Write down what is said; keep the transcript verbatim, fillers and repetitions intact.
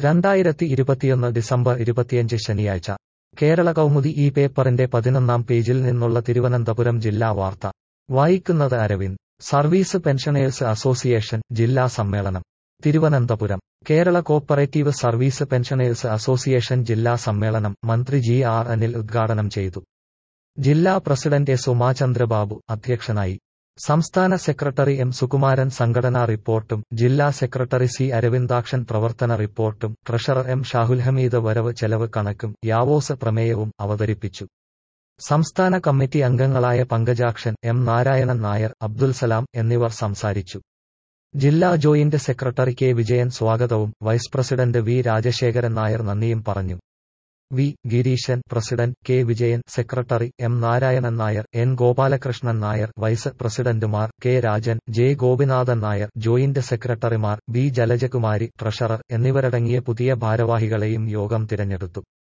രണ്ടായിരത്തി ഇരുപത്തിയൊന്ന് ഡിസംബർ ഇരുപത്തിയഞ്ച് ശനിയാഴ്ച കേരള കൗമുദി ഈ പേപ്പറിന്റെ പതിനൊന്നാം പേജിൽ നിന്നുള്ള തിരുവനന്തപുരം ജില്ലാ വാർത്ത വായിക്കുന്നത് അരവിന്ദ്. സർവീസ് പെൻഷനേഴ്സ് അസോസിയേഷൻ ജില്ലാ സമ്മേളനം Thiruvananthapuram. Kerala cooperative service pensioners association ജില്ലാ സമ്മേളനം മന്ത്രി ജി ആർ അനിൽ ഉദ്ഘാടനം ചെയ്തു. ജില്ലാ പ്രസിഡന്റ് എസ് ഉമാചന്ദ്രബാബു അധ്യക്ഷനായി. സംസ്ഥാന സെക്രട്ടറി എം സുകുമാരൻ സംഘടനാ റിപ്പോർട്ടും ജില്ലാ സെക്രട്ടറി സി അരവിന്ദാക്ഷൻ പ്രവർത്തന റിപ്പോർട്ടും ട്രഷറർ എം ഷാഹുൽ ഹമീദ് വരവ് ചെലവ് കണക്കും യാവോസ് പ്രമേയവും അവതരിപ്പിച്ചു. സംസ്ഥാന കമ്മിറ്റി അംഗങ്ങളായ പങ്കജാക്ഷൻ, എം നാരായണൻ നായർ, അബ്ദുൽ സലാം എന്നിവർ സംസാരിച്ചു. ജില്ലാ ജോയിന്റ് സെക്രട്ടറി കെ വിജയൻ സ്വാഗതവും vice president V Rajasekharan Nair നന്ദിയും പറഞ്ഞു. V Gireeshan president, K Vijayan secretary, M Narayanan Nair, N Gopalakrishnan Nair vice പ്രസിഡന്റുമാർ, K Rajan, J Gopinathan Nair joint സെക്രട്ടറിമാർ, ബി ജലജകുമാരി ട്രഷറർ എന്നിവരടങ്ങിയ പുതിയ ഭാരവാഹികളെയും യോഗം തിരഞ്ഞെടുത്തു.